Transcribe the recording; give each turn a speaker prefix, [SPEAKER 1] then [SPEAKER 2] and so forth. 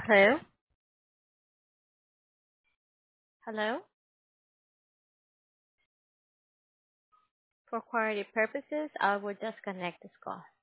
[SPEAKER 1] Hello? Hello? For quality purposes, I will disconnect this call.